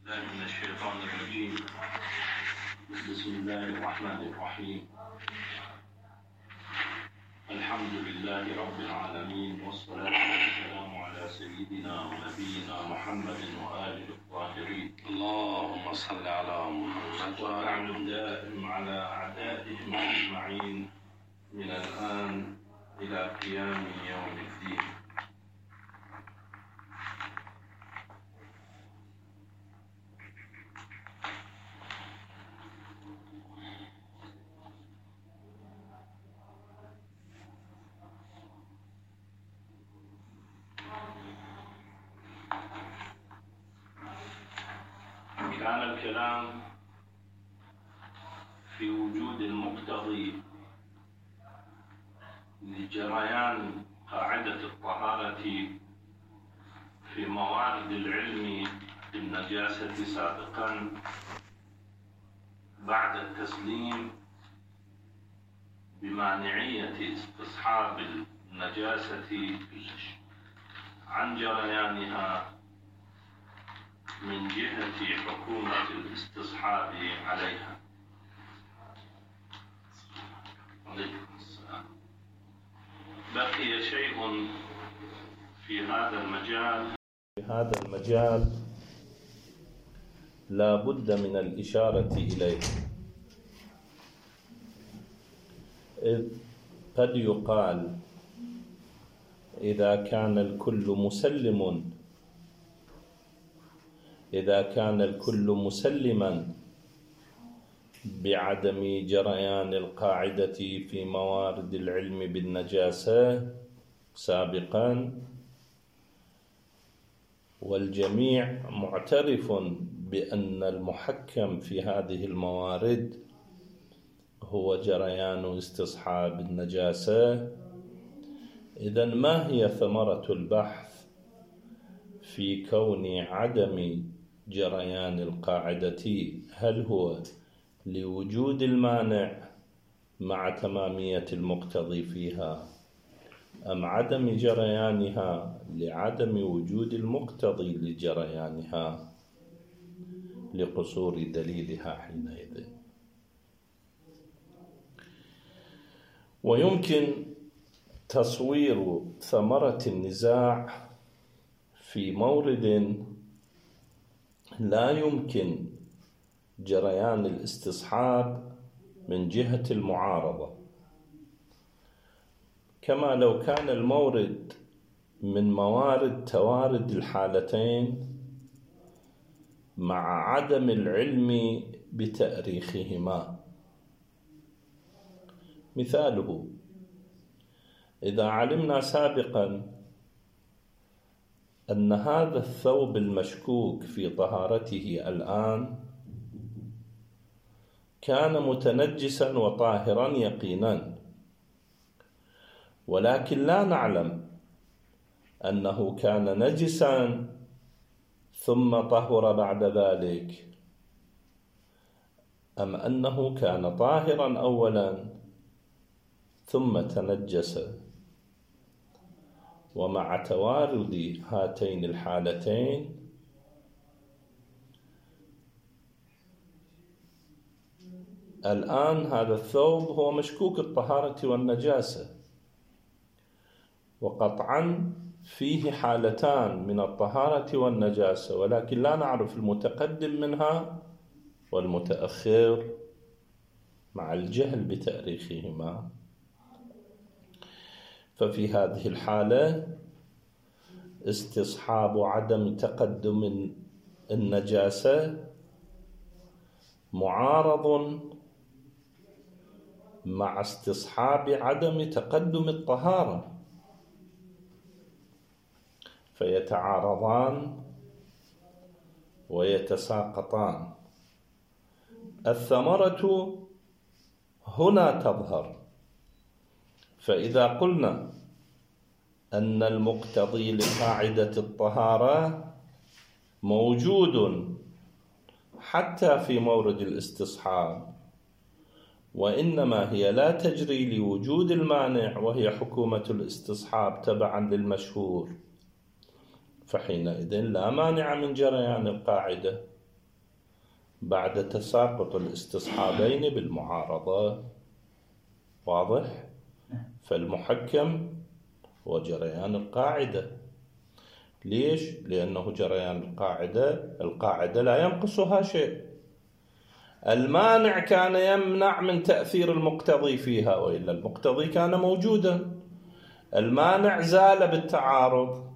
بالله من الشيطان الرجيم. بسم الله الرحمن الرحيم. الحمد لله رب العالمين، والصلاة والسلام على سيدنا ونبينا محمد وآله الطاهرين. اللهم صل على محمد وعلى الدائم على أعدائهم أجمعين من الآن إلى قيام يوم الدين. كان الكلام في وجود المقتضي لجريان قاعدة الطهارة في موارد العلم بالنجاسة سابقا بعد التسليم بمانعية استصحاب النجاسة عن جريانها من جهة حكومة الاستصحاب عليها. عليكم السلام. بقي شيء في هذا المجال لا بد من الإشارة إليه، إذ قد يقال إذا كان الكل مسلما بعدم جريان القاعدة في موارد العلم بالنجاسة سابقا، والجميع معترف بأن المحكم في هذه الموارد هو جريان استصحاب النجاسة، إذن ما هي ثمرة البحث في كون عدم جريان القاعدة؟ هل هو لوجود المانع مع تمامية المقتضي فيها، أم عدم جريانها لعدم وجود المقتضي لجريانها لقصور دليلها حينئذ؟ ويمكن تصوير ثمرة النزاع في مورد لا يمكن جريان الاستصحاب من جهة المعارضة، كما لو كان المورد من موارد توارد الحالتين مع عدم العلم بتأريخهما. مثاله: إذا علمنا سابقا أن هذا الثوب المشكوك في طهارته الآن كان متنجسا وطاهرا يقينا، ولكن لا نعلم أنه كان نجسا ثم طهر بعد ذلك، أم أنه كان طاهرا أولا ثم تنجس. ومع توارد هاتين الحالتين الآن هذا الثوب هو مشكوك الطهارة والنجاسة، وقطعا فيه حالتان من الطهارة والنجاسة، ولكن لا نعرف المتقدم منها والمتأخر مع الجهل بتاريخهما. ففي هذه الحالة استصحاب عدم تقدم النجاسة معارض مع استصحاب عدم تقدم الطهارة، فيتعارضان ويتساقطان. الثمرة هنا تظهر، فإذا قلنا أن المقتضي لقاعدة الطهارة موجود حتى في مورد الاستصحاب، وإنما هي لا تجري لوجود المانع وهي حكومة الاستصحاب تبعا للمشهور، فحينئذ لا مانع من جريان القاعدة بعد تساقط الاستصحابين بالمعارضة. واضح؟ فالمحكم هو جريان القاعدة. ليش؟ لأنه جريان القاعدة لا ينقصها شيء. المانع كان يمنع من تأثير المقتضي فيها، وإلا المقتضي كان موجودا. المانع زال بالتعارض.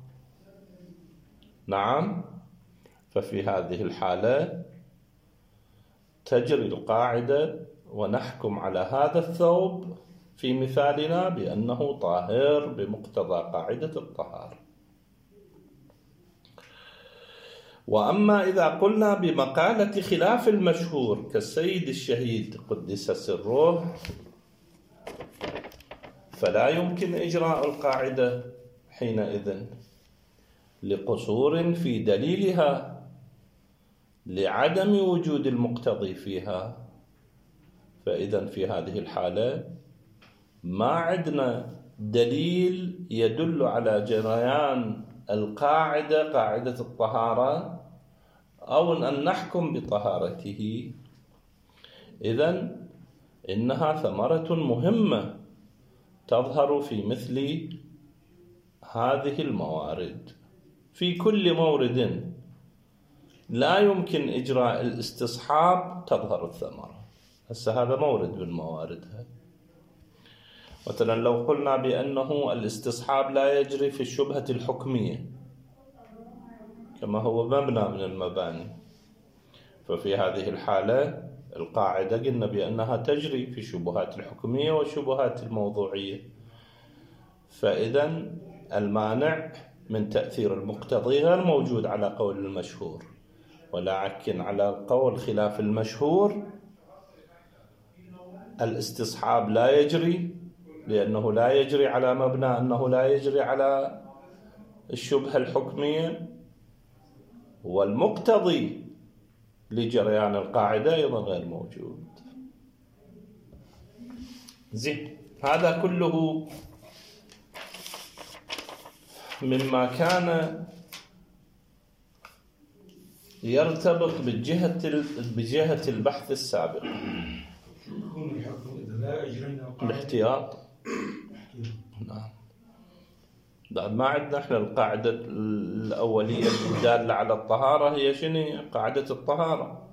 نعم. ففي هذه الحالة تجري القاعدة ونحكم على هذا الثوب في مثالنا بأنه طاهر بمقتضى قاعدة الطهارة. وأما إذا قلنا بمقالة خلاف المشهور كالسيد الشهيد قدس سره، فلا يمكن إجراء القاعدة حينئذ لقصور في دليلها، لعدم وجود المقتضي فيها. فإذا في هذه الحالة ما عندنا دليل يدل على جريان القاعدة، قاعدة الطهارة، أو أن نحكم بطهارته. إذن إنها ثمرة مهمة تظهر في مثل هذه الموارد. في كل مورد لا يمكن إجراء الاستصحاب تظهر الثمرة. هسه هذا مورد من مواردها. مثلا لو قلنا بأنه الاستصحاب لا يجري في الشبهة الحكمية كما هو مبنى من المباني، ففي هذه الحالة القاعدة قلنا بأنها تجري في الشبهات الحكمية والشبهات الموضوعية. فإذا المانع من تأثير المقتضي غير موجود على قول المشهور، ولكن على قول خلاف المشهور الاستصحاب لا يجري، لأنه لا يجري على مبنى أنه لا يجري على الشبهة الحكمية، والمقتضي لجريان القاعدة أيضا غير موجود. زين، هذا كله مما كان يرتبط بجهة البحث السابق. الاحتياط. نعم. ما عندنا احنا القاعدة الأولية الدالة على الطهارة هي شنو؟ قاعدة الطهارة.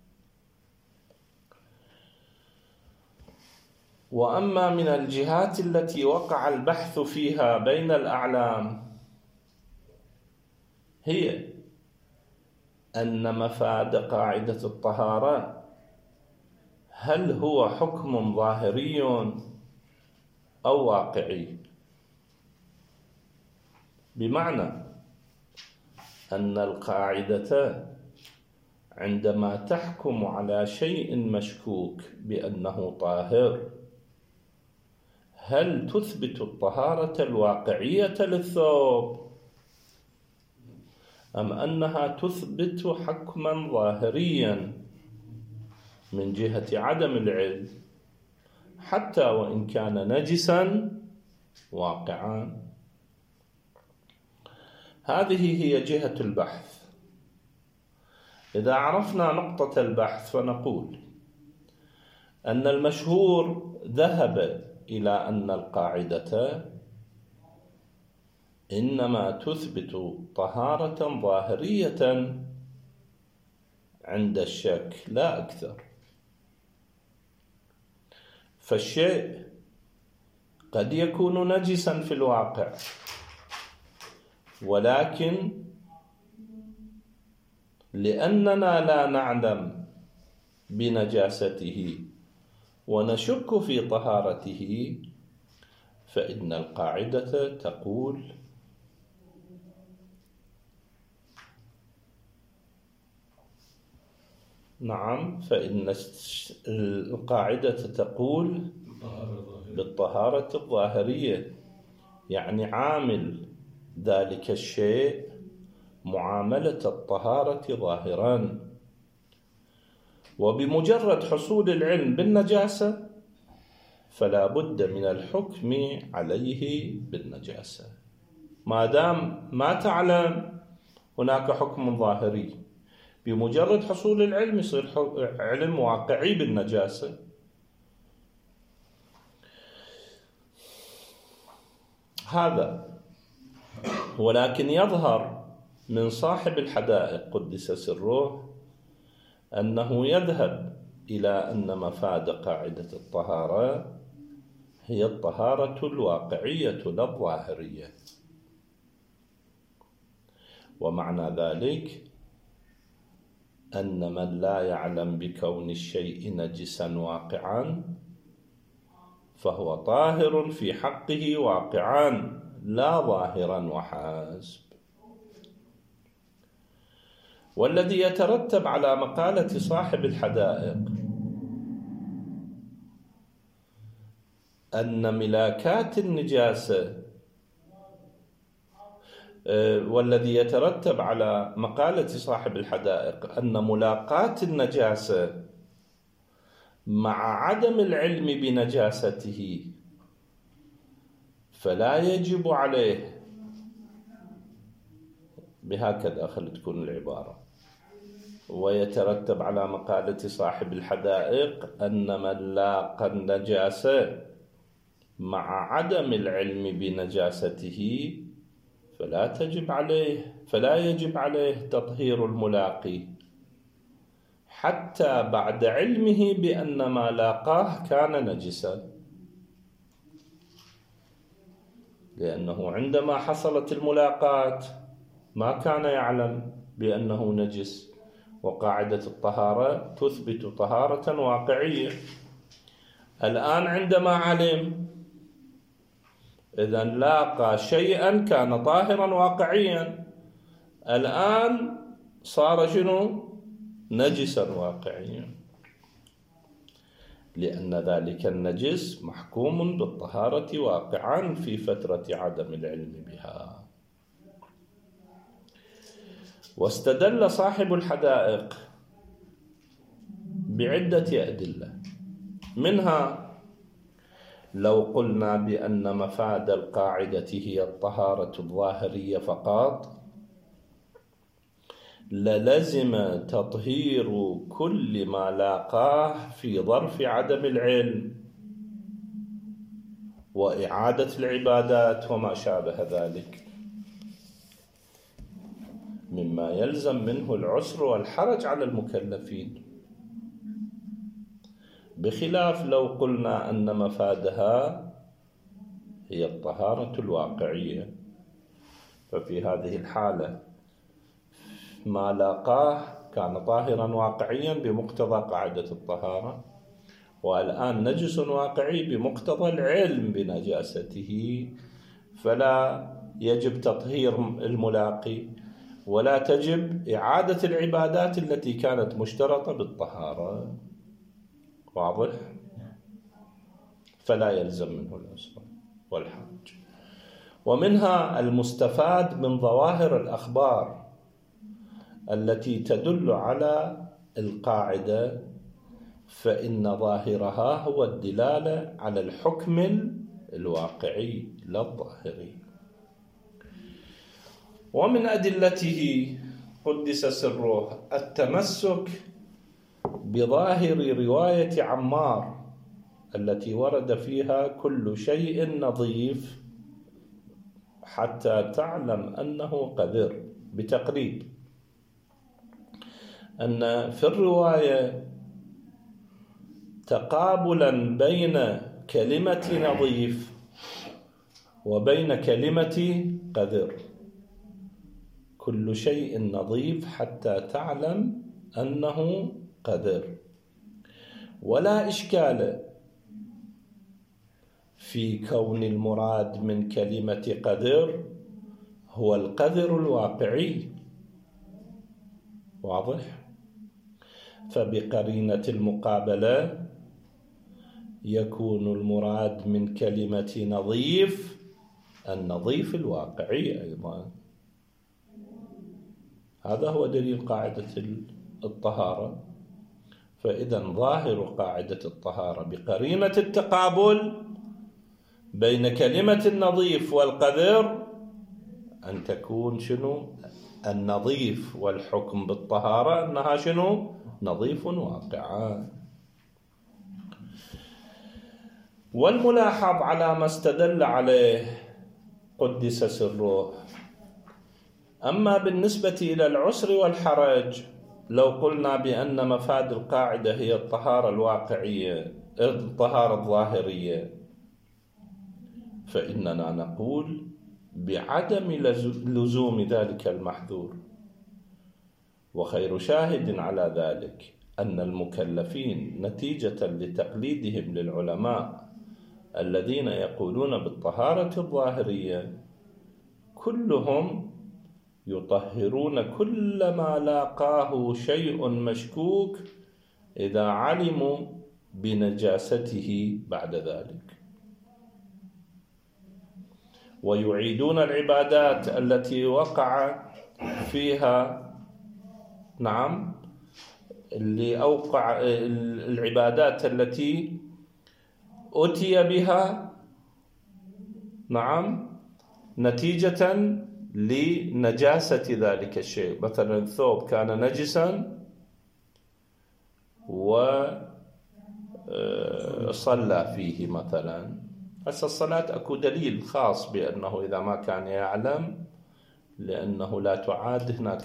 وأما من الجهات التي وقع البحث فيها بين الأعلام هي أن مفاد قاعدة الطهارة هل هو حكم ظاهري أو واقعي؟ بمعنى أن القاعدة عندما تحكم على شيء مشكوك بأنه طاهر، هل تثبت الطهارة الواقعية للثوب أم أنها تثبت حكما ظاهريا من جهة عدم العلم حتى وإن كان نجسا واقعا؟ هذه هي جهة البحث. إذا عرفنا نقطة البحث فنقول أن المشهور ذهب إلى أن القاعدة إنما تثبت طهارة ظاهرية عند الشك لا أكثر. فالشيء قد يكون نجسا في الواقع، ولكن لأننا لا نعلم بنجاسته ونشك في طهارته، فإن القاعدة تقول نعم، فإن القاعدة تقول بالطهارة الظاهرية، يعني عامل ذلك الشيء معاملة الطهارة ظاهرا. وبمجرد حصول العلم بالنجاسة فلا بد من الحكم عليه بالنجاسة. ما دام ما تعلم هناك حكم ظاهري، بمجرد حصول العلم يصير علم واقعي بالنجاسة. هذا ولكن يظهر من صاحب الحدائق قدس سره أنه يذهب إلى أن مفاد قاعدة الطهارة هي الطهارة الواقعية لا الظاهرية، ومعنى ذلك أن من لا يعلم بكون الشيء نجسا واقعا فهو طاهر في حقه واقعا لا ظاهرا وحسب. والذي يترتب على مقالة صاحب الحدائق أن ملاكات النجاسة والذي يترتب على مقالة صاحب الحدائق أن ملاقاة النجاسة مع عدم العلم بنجاسته فلا يجب عليه، بهكذا خلت تكون العبارة، ويترتب على مقالة صاحب الحدائق أن من لاقى النجاسة مع عدم العلم بنجاسته فلا يجب عليه تطهير الملاقي حتى بعد علمه بأن ما لاقاه كان نجسا، لأنه عندما حصلت الملاقاة ما كان يعلم بأنه نجس، وقاعدة الطهارة تثبت طهارة واقعية. الآن عندما علم إذن لاقى شيئا كان طاهرا واقعيا، الآن صار شنو؟ نجسا واقعيا، لأن ذلك النجس محكوم بالطهارة واقعا في فترة عدم العلم بها. واستدل صاحب الحدائق بعدة أدلة، منها لو قلنا بأن مفاد القاعدة هي الطهارة الظاهرية فقط للزم تطهير كل ما لاقاه في ظرف عدم العلم وإعادة العبادات وما شابه ذلك، مما يلزم منه العسر والحرج على المكلفين، بخلاف لو قلنا أن مفادها هي الطهارة الواقعية، ففي هذه الحالة ما لاقاه كان طاهرا واقعيا بمقتضى قاعدة الطهارة، والآن نجس واقعي بمقتضى العلم بنجاسته، فلا يجب تطهير الملاقي ولا تجب إعادة العبادات التي كانت مشترطة بالطهارة. واضح؟ فلا يلزم منه العسر والحرج. ومنها المستفاد من ظواهر الأخبار التي تدل على القاعدة، فإن ظاهرها هو الدلالة على الحكم الواقعي لا الظاهري. ومن أدلته قدس سره التمسك بظاهر رواية عمار التي ورد فيها كل شيء نظيف حتى تعلم أنه قذر، بتقريب أن في الرواية تقابلا بين كلمة نظيف وبين كلمة قذر، كل شيء نظيف حتى تعلم أنه قذر، ولا إشكال في كون المراد من كلمة قذر هو القذر الواقعي. واضح؟ فبقرينة المقابلة يكون المراد من كلمة نظيف النظيف الواقعي أيضا. هذا هو دليل قاعدة الطهارة. فإذا ظاهر قاعدة الطهارة بقرينة التقابل بين كلمة النظيف والقذر أن تكون شنو؟ النظيف والحكم بالطهارة أنها شنو؟ نظيف واقعان. والملاحظ على ما استدل عليه قدس سره. أما بالنسبة إلى العسر والحرج، لو قلنا بأن مفاد القاعدة هي الطهارة الواقعية، الطهارة الظاهرية، فإننا نقول بعدم لزوم ذلك المحذور. وخير شاهد على ذلك أن المكلفين نتيجة لتقليدهم للعلماء الذين يقولون بالطهارة الظاهرية كلهم يطهرون كل ما لاقاه شيء مشكوك إذا علموا بنجاسته بعد ذلك، ويعيدون العبادات التي وقع فيها اللي أوقع العبادات التي أتي بها نتيجة لنجاسة ذلك الشيء. مثلا الثوب كان نجسا وصلى فيه مثلا، هسه الصلاة أكو دليل خاص بأنه إذا ما كان يعلم لأنه لا تعاد هناك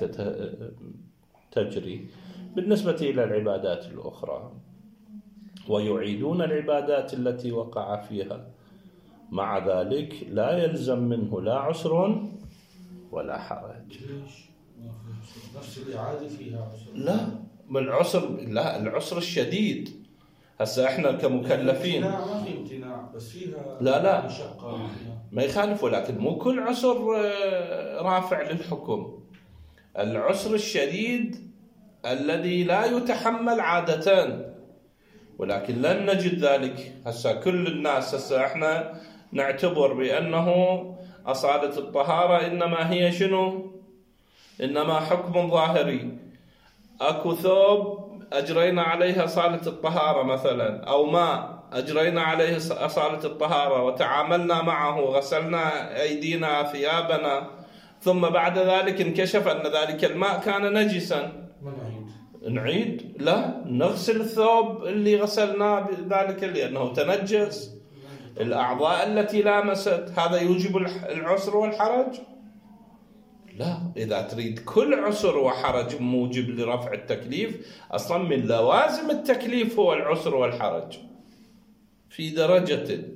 تجري بالنسبة إلى العبادات الأخرى، ويعيدون العبادات التي وقع فيها. مع ذلك لا يلزم منه لا عسر ولا حرج. نفس الإعادة فيها عسر؟ لا، العسر الشديد. هسه احنا كمكلفين ما في امتناع، بس فيها لا مشقة ما يخالف، ولكن مو كل عسر رافع للحكم. العسر الشديد الذي لا يتحمل عادة، ولكن لن نجد ذلك. هسه كل الناس هسه احنا نعتبر بأنه أصالة الطهارة إنما هي شنو؟ إنما حكم ظاهري. أكو ثوب أجرينا عليه أصالة الطهارة مثلا، أو ماء أجرينا عليه أصالة الطهارة وتعاملنا معه، غسلنا أيدينا ثيابنا، ثم بعد ذلك انكشف أن ذلك الماء كان نجسا. نعيد؟ لا، نغسل الثوب اللي غسلناه بذلك لأنه تنجس. الأعضاء التي لامست، هذا يوجب العسر والحرج؟ لا. إذا تريد كل عسر وحرج موجب لرفع التكليف، أصلا من لوازم التكليف هو العسر والحرج في درجة،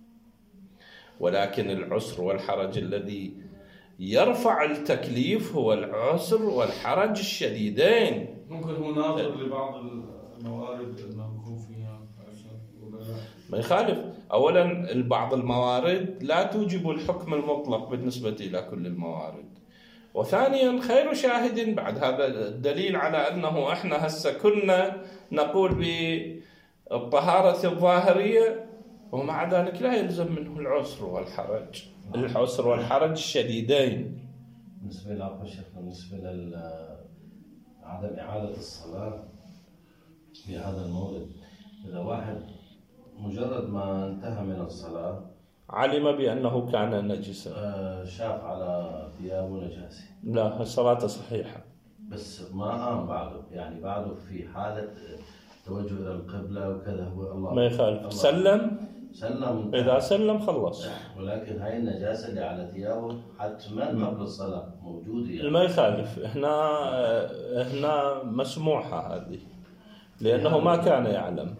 ولكن العسر والحرج الذي يرفع التكليف هو العسر والحرج الشديدين. ممكن هو ناظر لبعض الموارد أنه يكون فيها عسر ولا لا؟ ما يخالف. أولا بعض الموارد لا توجب الحكم المطلق بالنسبة إلى كل الموارد، وثانيا خير شاهد بعد هذا الدليل على أنه إحنا هسه كنا نقول بالطهارة الظاهرية، ومع ذلك لا يلزم منه العسر والحرج، العسر والحرج الشديدين. بالنسبة لعفو الشيخ، بالنسبة لعدم إعادة الصلاة في هذا المورد، إذا واحد مجرد ما انتهى من الصلاة علم بأنه كان نجسا، شاف على ثيابه نجاسة، لا، الصلاة صحيحة، بس ما قام بعده، يعني بعده في حالة توجه إلى القبلة وكذا، هو الله ما يخالف، سلم إذا سلم خلص. ولكن هاي النجاسة اللي على ثيابه حتما قبل الصلاة موجودة يعني. ما يخالف، هنا مسموحة هذه، لأنه ما كان يعلم،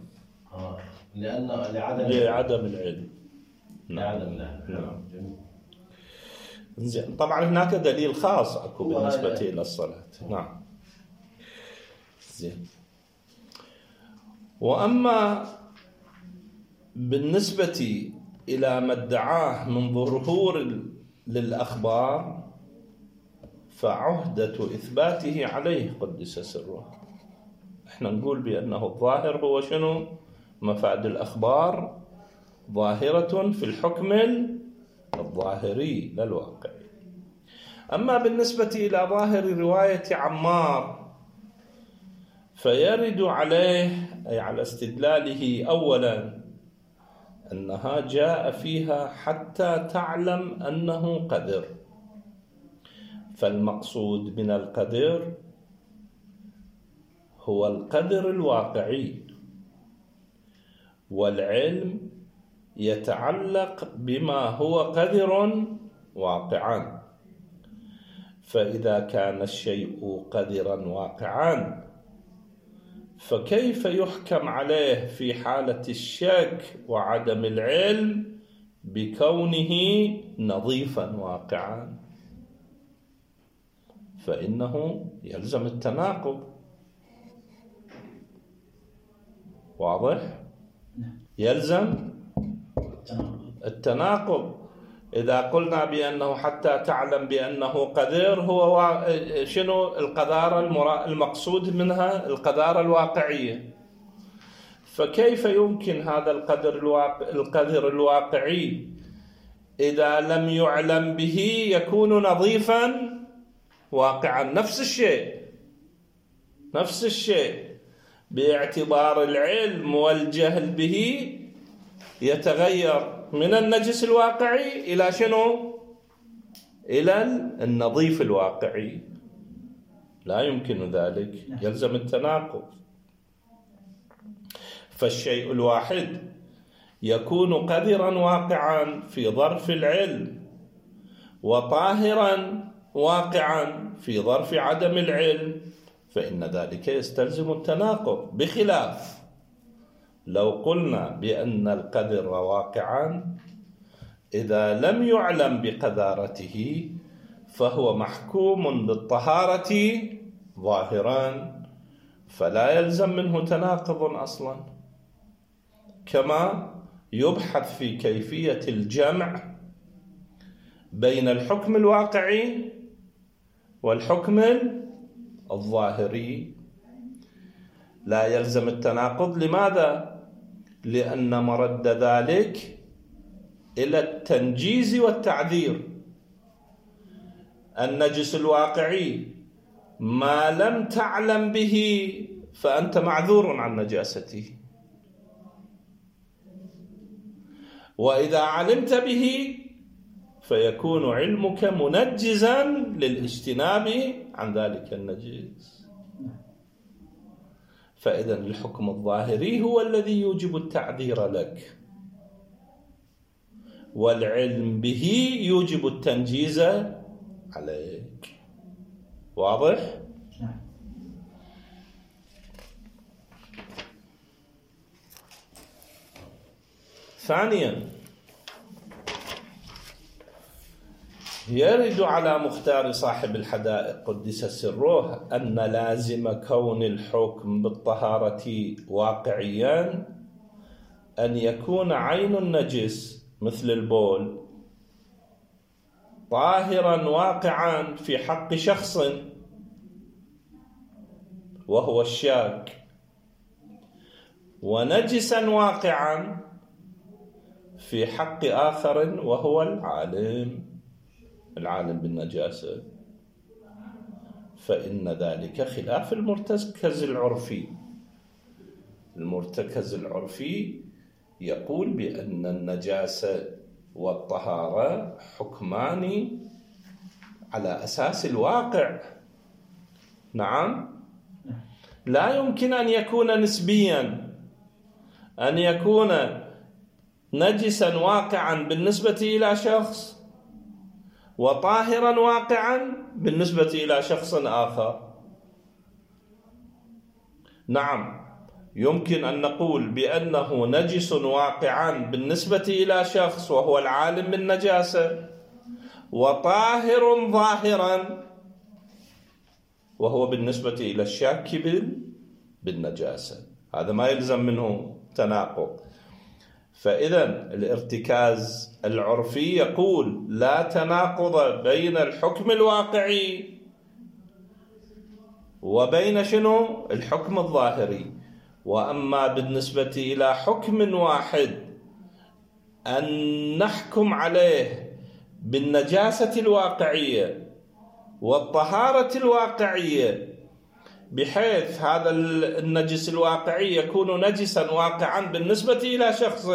لعدم العلم. لعدم العلم. جميل. زين، طبعا هناك دليل خاص اكو بالنسبة إلى الصلاة. نعم. زين. وأما بالنسبة إلى ما ادعاه من ظهور للأخبار فعهدة إثباته عليه قدس سره. احنا نقول بأنه الظاهر هو شنو؟ مفاد الأخبار ظاهرة في الحكم الظاهري لا الواقعي. أما بالنسبة إلى ظاهر رواية عمار فيرد عليه، أي على استدلاله، أولا أنها جاء فيها حتى تعلم أنه قدر، فالمقصود من القدر هو القدر الواقعي، والعلم يتعلق بما هو قدر واقعا. فإذا كان الشيء قدرا واقعا فكيف يحكم عليه في حالة الشك وعدم العلم بكونه نظيفا واقعا؟ فإنه يلزم التناقض. واضح؟ يلزم التناقض. إذا قلنا بأنه حتى تعلم بأنه قدير، هو شنو القدارة المقصود منها؟ القدارة الواقعية. فكيف يمكن هذا القدر الواقعي إذا لم يعلم به يكون نظيفا واقعا؟ نفس الشيء باعتبار العلم والجهل به يتغير من النجس الواقعي إلى شنو؟ إلى النظيف الواقعي. لا يمكن ذلك، يلزم التناقض. فالشيء الواحد يكون قدرا واقعا في ظرف العلم، وطاهرا واقعا في ظرف عدم العلم، فإن ذلك يستلزم التناقض. بخلاف لو قلنا بأن القدر واقعا إذا لم يعلم بقدارته فهو محكوم بالطهارة ظاهرا، فلا يلزم منه تناقض أصلا. كما يبحث في كيفية الجمع بين الحكم الواقعي والحكم الظاهري، لا يلزم التناقض. لماذا؟ لأن مرد ذلك إلى التنجيز والتعذير. النجس الواقعي ما لم تعلم به فأنت معذور عن نجاسته، وإذا علمت به فيكون علمك منجزا للاجتناب عن ذلك النجس. فإذا الحكم الظاهري هو الذي يوجب التعذير لك، والعلم به يوجب التنجيز عليك. واضح؟ ثانيا، يرد على مختار صاحب الحدائق قدس سره أن لازم كون الحكم بالطهارة واقعيا أن يكون عين النجس مثل البول طاهرا واقعا في حق شخص وهو الشاك، ونجسا واقعا في حق آخر وهو العالم بالنجاسة. فإن ذلك خلاف المرتكز العرفي. المرتكز العرفي يقول بأن النجاسة والطهارة حكمان على أساس الواقع. نعم، لا يمكن أن يكون نسبيا، أن يكون نجسا واقعا بالنسبة إلى شخص وطاهرا واقعا بالنسبة إلى شخص آخر. نعم، يمكن أن نقول بأنه نجس واقعا بالنسبة إلى شخص وهو العالم بالنجاسة، وطاهر ظاهرا وهو بالنسبة إلى الشاك بالنجاسة. هذا ما يلزم منه تناقض. فإذا الارتكاز العرفي يقول لا تناقض بين الحكم الواقعي وبين شنو؟ الحكم الظاهري. وأما بالنسبة إلى حكم واحد أن نحكم عليه بالنجاسة الواقعية والطهارة الواقعية، بحيث هذا النجس الواقعي يكون نجسا واقعا بالنسبة إلى شخص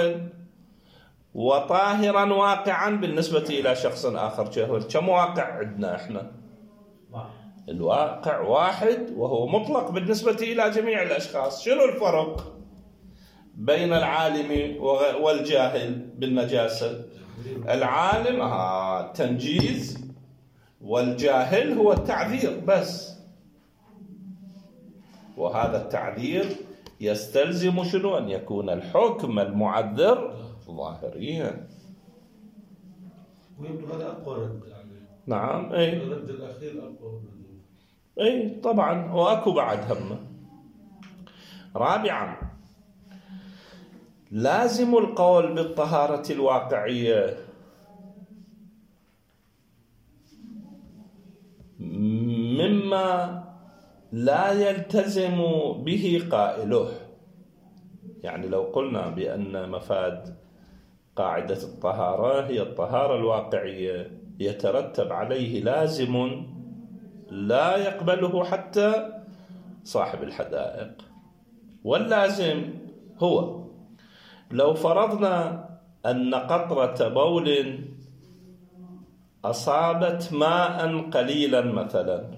وطاهرا واقعا بالنسبة إلى شخص آخر. كم واقع عندنا إحنا؟ الواقع واحد وهو مطلق بالنسبة إلى جميع الأشخاص. شنو الفرق بين العالم والجاهل بالنجاسة؟ العالم التنجيز، والجاهل هو التعذير بس. وهذا التعذير يستلزم شنو؟ أن يكون الحكم المعذر ظاهريا. ويبدو هذا أقوى رد يعني. نعم الرد الأخير أقوى رد. طبعا، وأكو بعد همه. رابعا، لازم القول بالطهارة الواقعية مما لا يلتزم به قائله. يعني لو قلنا بأن مفاد قاعدة الطهارة هي الطهارة الواقعية، يترتب عليه لازم لا يقبله حتى صاحب الحدائق. واللازم هو لو فرضنا أن قطرة بول أصابت ماء قليلا مثلا،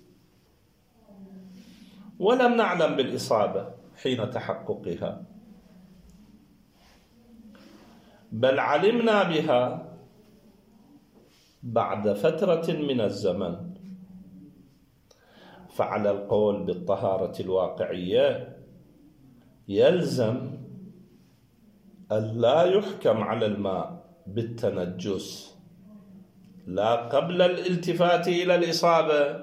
ولم نعلم بالإصابة حين تحققها، بل علمنا بها بعد فترة من الزمن، فعلى القول بالطهارة الواقعية يلزم أن لا يحكم على الماء بالتنجس لا قبل الالتفات إلى الإصابة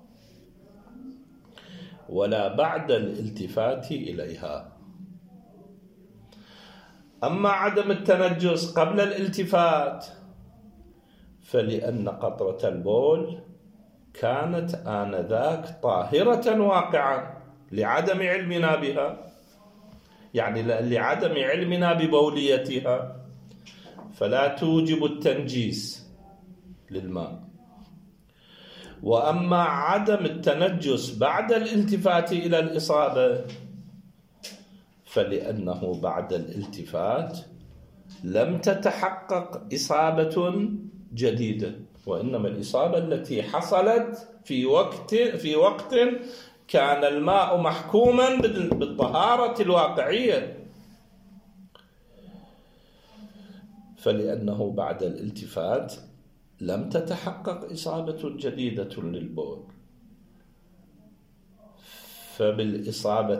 ولا بعد الالتفات إليها. أما عدم التنجس قبل الالتفات فلأن قطرة البول كانت آنذاك طاهرة واقعا لعدم علمنا بها، يعني لعدم علمنا ببوليتها، فلا توجب التنجيس للماء. وأما عدم التنجس بعد الالتفات إلى الإصابة فلأنه بعد الالتفات لم تتحقق إصابة جديدة، وإنما الإصابة التي حصلت في وقت كان الماء محكوما بالطهارة الواقعية، فلأنه بعد الالتفات لم تتحقق إصابة جديدة للبول، فالإصابة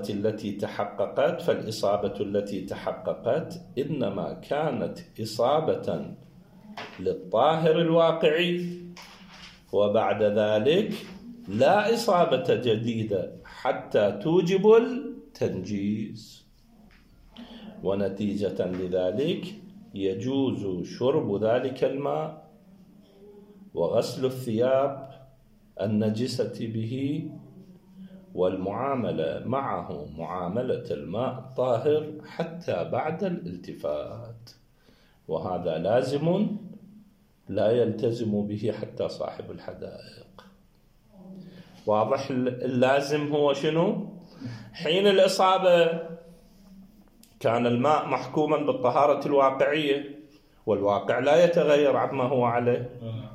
التي تحققت إنما كانت إصابة للطاهر الواقعي، وبعد ذلك لا إصابة جديدة حتى توجب التنجيس. ونتيجة لذلك يجوز شرب ذلك الماء وغسل الثياب النجسة به والمعاملة معه معاملة الماء الطاهر حتى بعد الالتفات، وهذا لازم لا يلتزم به حتى صاحب الحدائق. واضح؟ اللازم هو شنو؟ حين الإصابة كان الماء محكوما بالطهارة الواقعية، والواقع لا يتغير عما هو عليه.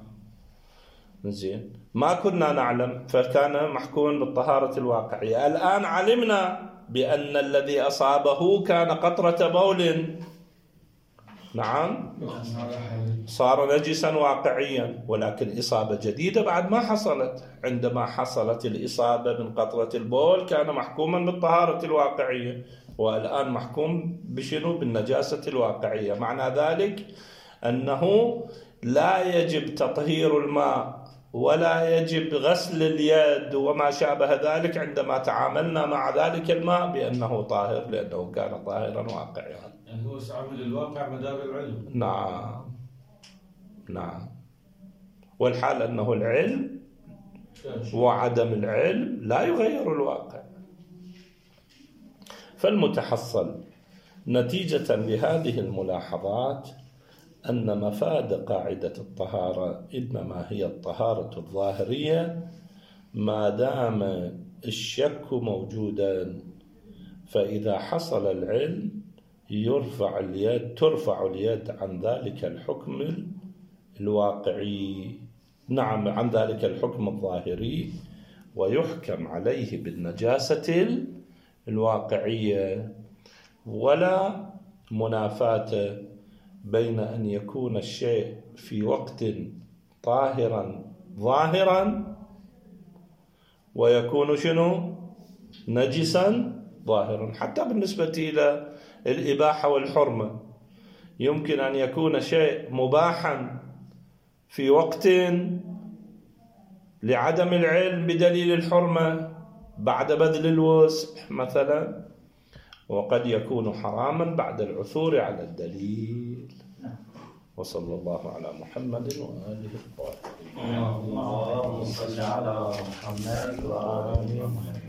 زين، ما كنا نعلم فكان محكوما بالطهارة الواقعية. الآن علمنا بأن الذي أصابه كان قطرة بول، نعم، صار نجسا واقعيا، ولكن إصابة جديدة بعد ما حصلت. عندما حصلت الإصابة من قطرة البول كان محكوما بالطهارة الواقعية، والآن محكوم بشنو؟ بالنجاسة الواقعية. معنى ذلك أنه لا يجب تطهير الماء ولا يجب غسل اليد وما شابه ذلك عندما تعاملنا مع ذلك الماء بأنه طاهر، لأنه كان طاهرا واقعيا. يعني هو استعمل الواقع مدار العلم. نعم. والحال أنه العلم وعدم العلم لا يغير الواقع. فالمتحصل نتيجة لهذه الملاحظات أن مفاد قاعدة الطهارة إنما هي الطهارة الظاهرية ما دام الشك موجودا، فإذا حصل العلم ترفع اليد عن ذلك الحكم الواقعي، نعم، عن ذلك الحكم الظاهري، ويحكم عليه بالنجاسة الواقعية، ولا منافاة بين أن يكون الشيء في وقت طاهرا ظاهرا ويكون شنو؟ نجسا ظاهرا. حتى بالنسبة إلى الإباحة والحرمة يمكن أن يكون شيء مباحا في وقت لعدم العلم بدليل الحرمة بعد بذل الوسع مثلا، وقد يكون حراما بعد العثور على الدليل. وصلى الله على محمد وآله الطاهرين. اللهم صل على محمد وآل محمد.